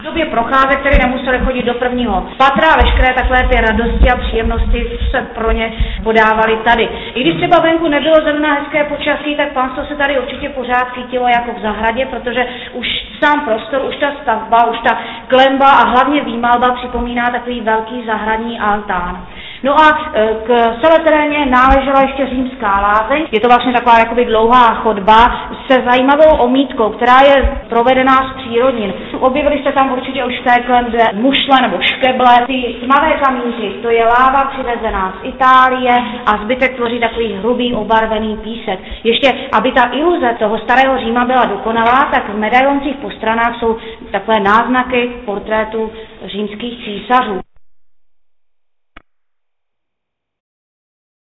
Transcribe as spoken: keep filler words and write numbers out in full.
V době procházek, které nemuseli chodit do prvního patra, veškeré takové ty radosti a příjemnosti se pro ně podávaly tady. I když třeba venku nebylo zrovna hezké počasí, tak pánstvo se tady určitě pořád cítilo jako v zahradě, protože už sám prostor, už ta stavba, už ta klenba a hlavně výmalba připomíná takový velký zahradní altán. No a k celé náležela ještě římská lázeň. Je to vlastně taková jakoby dlouhá chodba se zajímavou omítkou, která je provedená z přírodnin. Objevili jste tam určitě už v té klenbě mušle nebo škeble. Ty tmavé kamínky, to je láva přivezená z Itálie a zbytek tvoří takový hrubý obarvený písek. Ještě, aby ta iluze toho starého Říma byla dokonalá, tak v medailoncích po stranách jsou takové náznaky portrétů římských císařů.